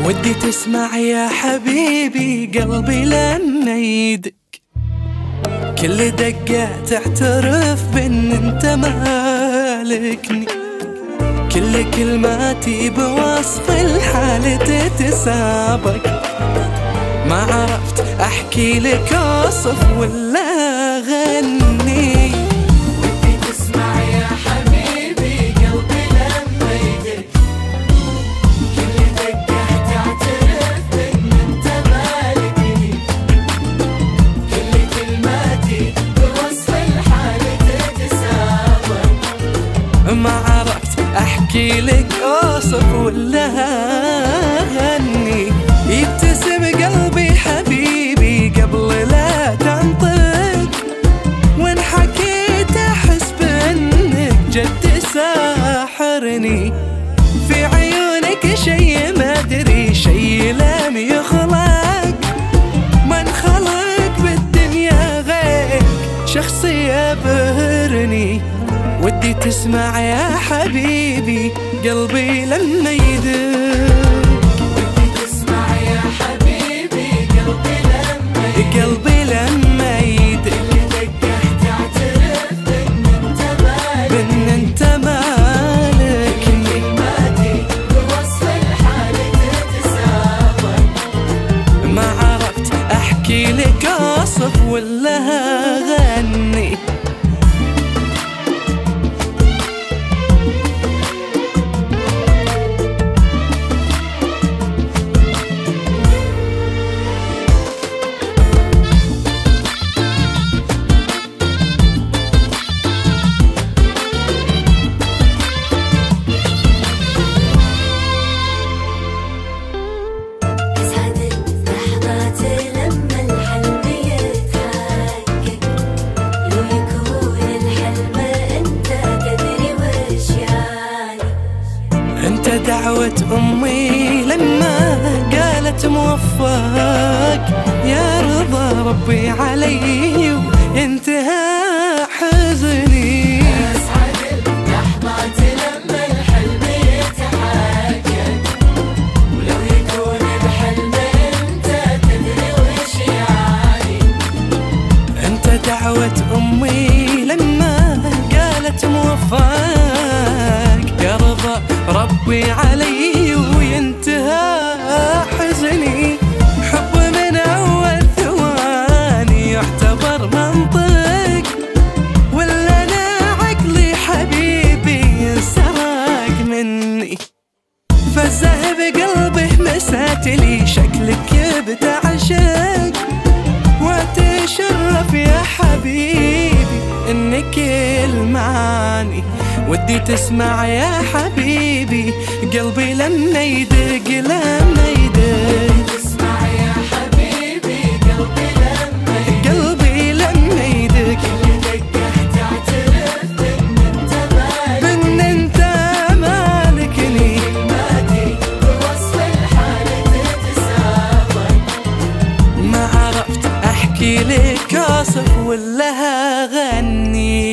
ودي تسمع يا حبيبي قلبي لما يدق، كل دقة تعترف بان انت مالكني، كل كلماتي بوصف الحال تتسابق، ما عرفت احكي لك اوصف ولا اغني. ودي تسمع يا حبيبي قلبي لما يدق، كل دقة تعترف بان انت مالكني، كل كلماتي بوصف الحال تتسابق، ما عرفت احكي لك اوصف ولا اغني. يبتسم قلبي حبيبي قبل لا تنطق، وان حكيت احس بانك جد ساحرني، في عيونك شي ما ادري شي لم يخلق، من خلق بالدنيا غير شخصي يبهرني. ودي تسمع يا حبيبي قلبي لما يدق، ودي تسمع يا حبيبي قلبي لما يدق، قلبي لما يدق، كل دقة تعترف بان انت مالكني، بان انت مالكني، كلماتي بوصف الحال تتسابق، ما عرفت احكي لك اوصف ولا اغني. دعوة أمي لما قالت موفق، يا رضا ربي علي وانتهى حزني. أسعد اللحظات لما الحلم يتحقق، ولو يكون الحلم انت تدري وش يعني. انت دعوة أمي لما قالت موفق، يا رضا ربي علي وينتهى حزني. حب من أول ثواني يعتبر منطق، ولا أنا عقلي حبيبي انسرق مني، فزه بقلبه مساتلي شكلك بتعشق، وتشرف يا حبيبي انك المعاني. ودي تسمع يا حبيبي قلبي لما يدق، لما يدق، تسمع يا حبيبي قلبي لما يدق، قلبي لما يدق، كل دقة تعترف بان انت مالكني، بان انت مالكني، كلماتي بوصف الحال تتسابق، ما عرفت احكي لك اوصف ولا اغني.